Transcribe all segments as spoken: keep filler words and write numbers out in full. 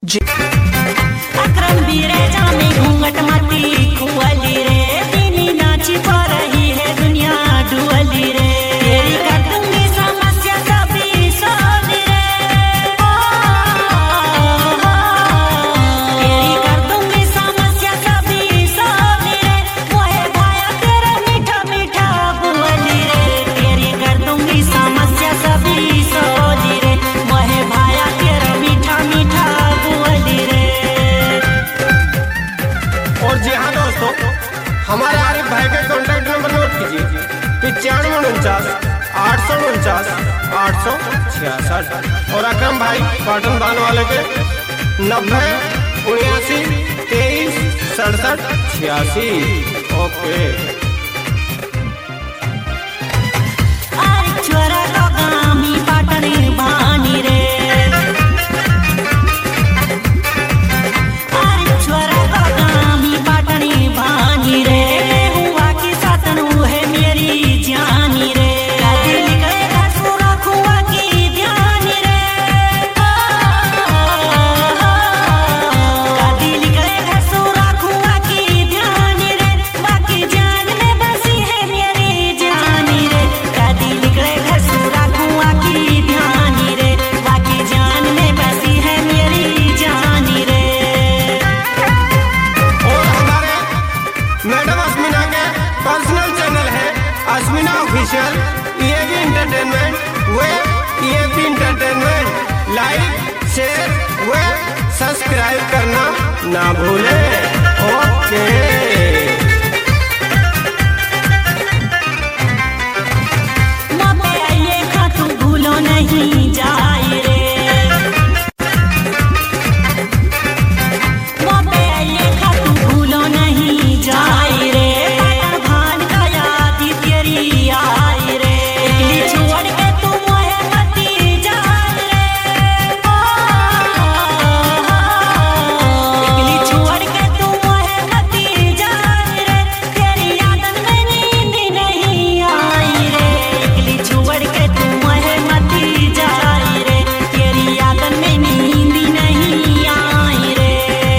अकरम बीरे जामे घूंघट माती खुअली रे, दीनी नाची पा रही है दुनिया डुअली रे। तेरी कर दूंगी समस्या सभी सोली रे, तेरी कर दूंगी समस्या सभी सोली रे। मोहे भाया तेरा मीठा मीठा बुअली रे, तेरी कर दूंगी समस्या सभी सोली रे। मोहे भाया तेरा मीठा मीठा बुअली रे। और जी हाँ दोस्तों, हमारे आरिफ भाई का कॉन्टैक्ट नंबर नोट कीजिए, पिचानवे उनचास आठ सौ उनचास आठ सौ छियासठ। और अकरम भाई पाटन बान वाले के नब्बे उन्यासी तेईस सड़सठ छियासी। ओके। छोरा गामी पाटनी बानी रे, अरे छोरा गामी पाटनी बानी रे। हुआ की सातन है मेरी जानी रे, कदी निकलेगा सूरा खुआ की ध्यानी रे, कदी निकलेगा सूरा खुआ की ध्यानी रे। बाकी जान में बसी है मेरी जानी रे, कदी निकलेगा सूरा खुआ की ध्यानी रे। बाकी जान में बसी है मेरी जानी रे। और हमारे मैडम अस्मिना के पर्सनल चैनल है अस्मिना ऑफिशियल, ये भी इंटरटेनमेंट वे ये भी इंटरटेनमेंट। लाइक शेयर वे सब्सक्राइब करना ना भूले। ओके। मपे आइए खातू भूलो नहीं जाए रे, मपे आइए खातू भूलो नहीं जाए रे। पाटन भान का याद तेरी आई रे, एकली छोड़ के तू मोहे मती जान रे, एकली छोड़ के तू मोहे मती जान रे। तेरी यादन में नींद नहीं आई रे, एकली छोड़ के तू मोहे मती जाई रे। तेरी यादन में नींद नहीं आई रे।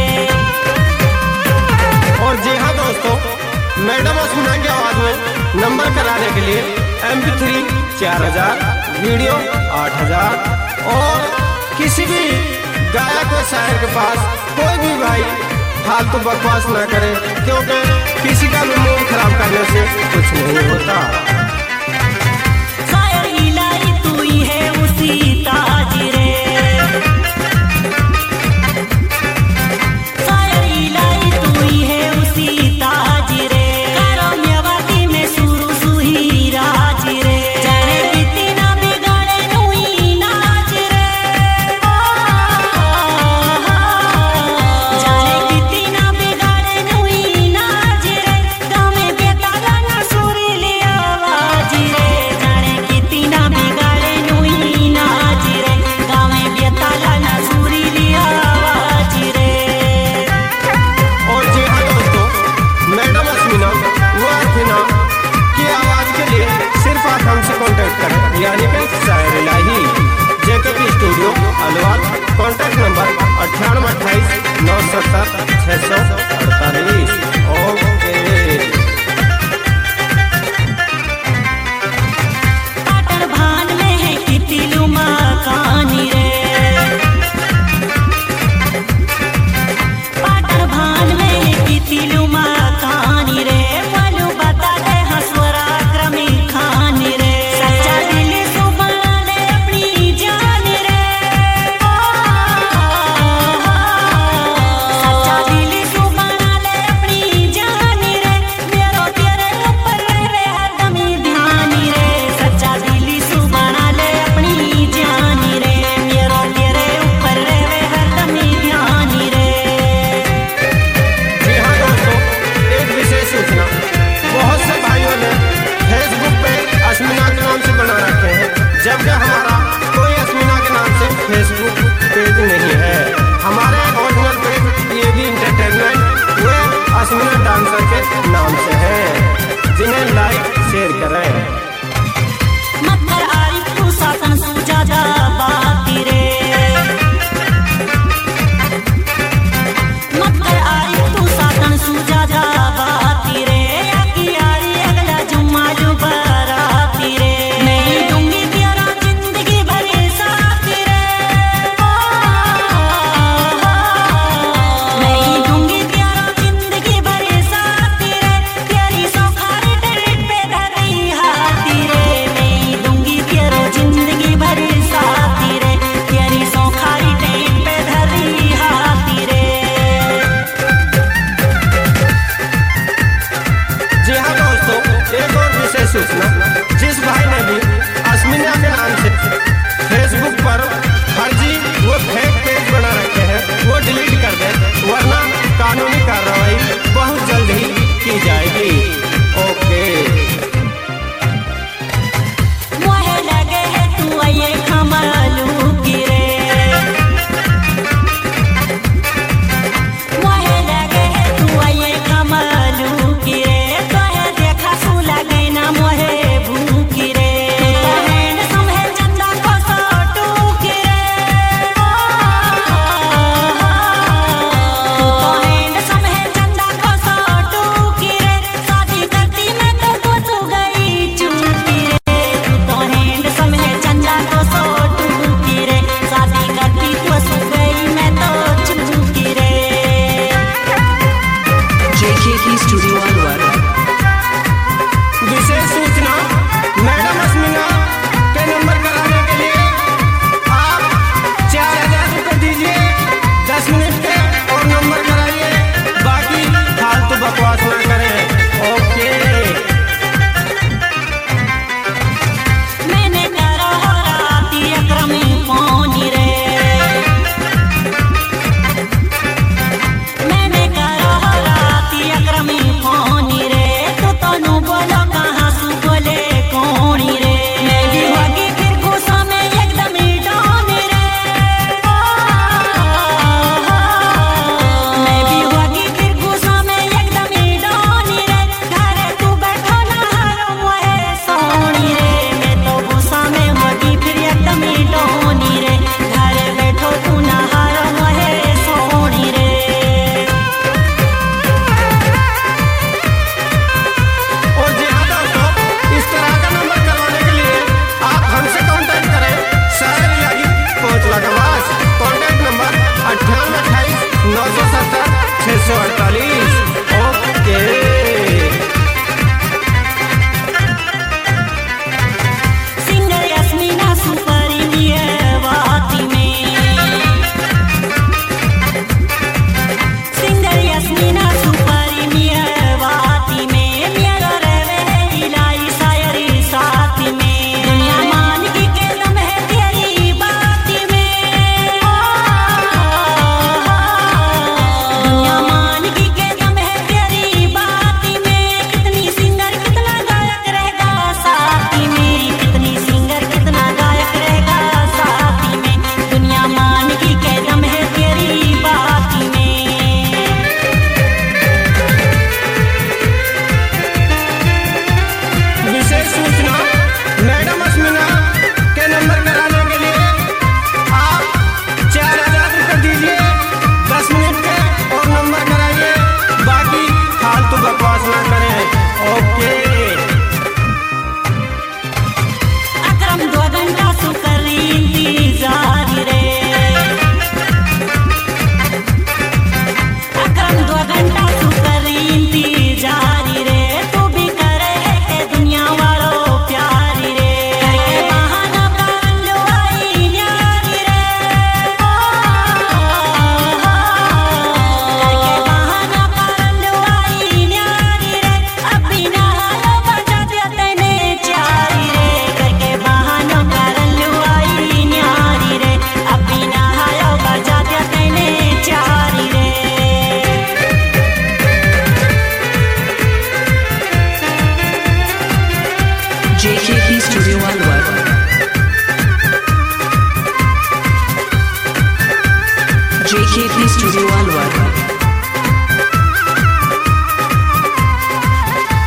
और जी हाँ दोस्तों, मैडम अस्मिना की आवाज में नंबर कराने के लिए एम पी थ्री चार हजार, वीडियो आठ हजार। और किसी भी गायक व शायर के पास कोई भी भाई फालतू बकवास ना करे, क्योंकि किसी का भी मूड खराब करने से कुछ नहीं होता। शायर इलाही तू ही है उसी ताज रे,